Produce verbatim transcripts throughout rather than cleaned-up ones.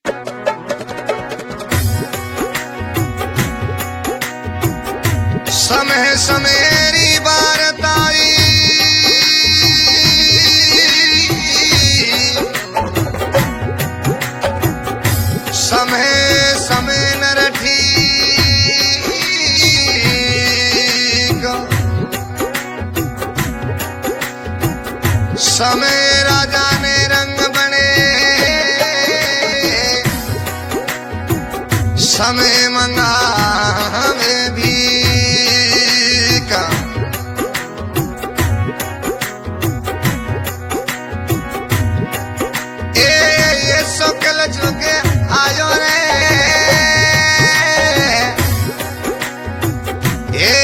समय समेरी बारताई समय समय नरठी समय राजा ने रंग बने समय मंगा हमें भी का ए ये सकल जुग आयो रे ए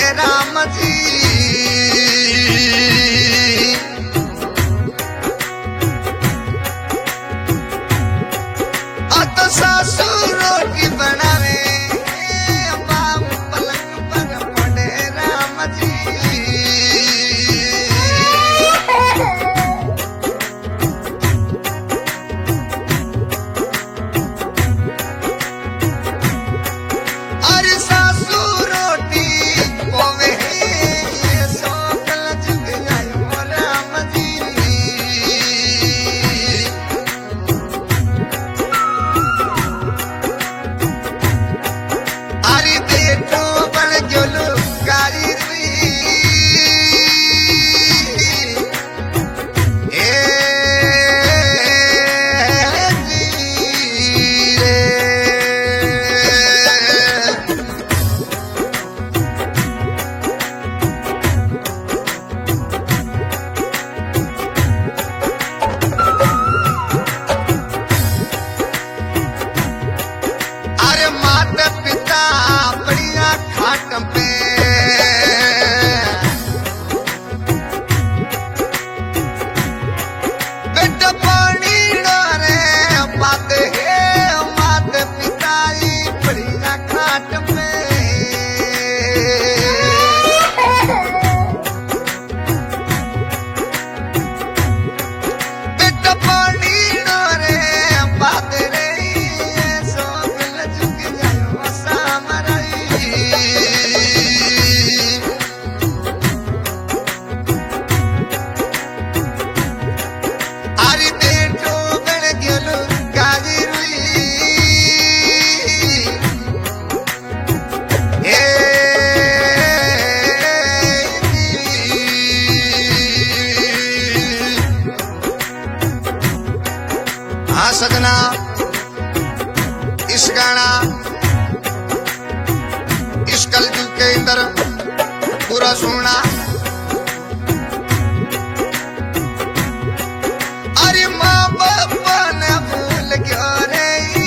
राम जी अत सासू रोटी बनावे बाप पलंग पर पड़े राम जी अरे सासू रोटी पोवे सोकल जुग जायो राम जी अरे बेटो बन जोलो कारी रुई ए जी रे अरे माता पिता बढ़िया खाट पे बेटा पानी डोरे बात है माता पिता ही बढ़िया खाट पे बेटा पानी डोरे बात रही सोगल झुक जायो सामरई अरे बेटो बन गेलो गाजी रुई ए हाँ सजना इस गाना इस कलयुग के अंदर पूरा सुनना अरे माँ बापा ने भूल गयो रे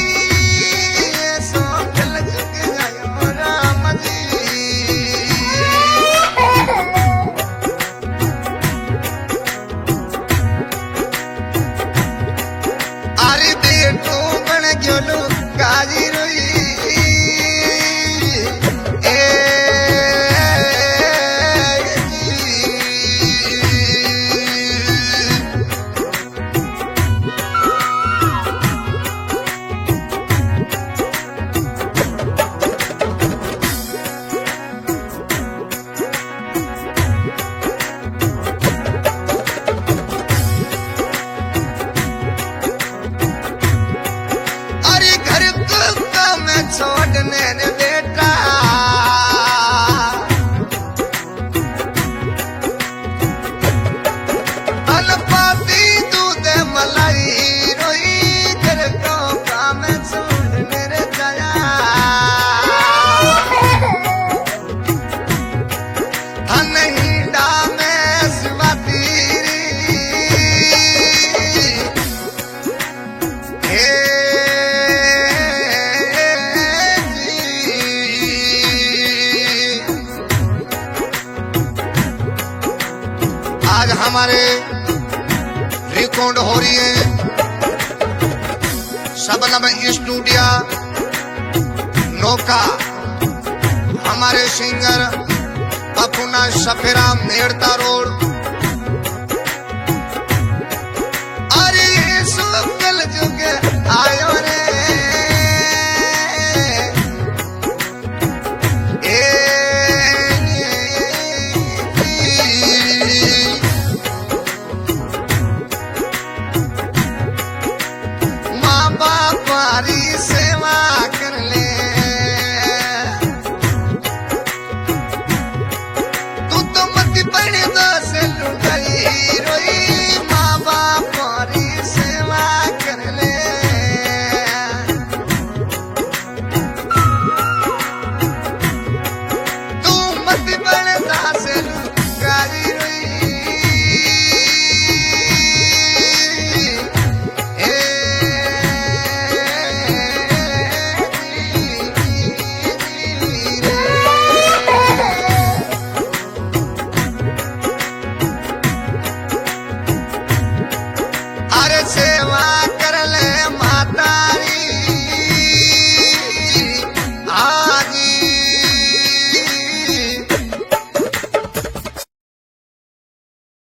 सोकल झुक जायो राम जी अरे बेटो बन गेलो गाजी रोई ए जी अरे घर को काम छोड़ने ने बेटा अनपाती दूध मलाई रोई घर को काम छोड़ने रे जाया नहीं डामे स्वाती हे आज हमारे रिकॉर्ड हो रही है सबनम स्टूडियो नौका हमारे सिंगर पपुना सफेरा मेड़ता रोड अरे सोकल जुग आयो रे ए माँ बाप हमारी सेवा कर ले तू तो मत पड़े दस लुटाई रोई माँ बाप हमारी सेवा कर ले तू मत पड़े दस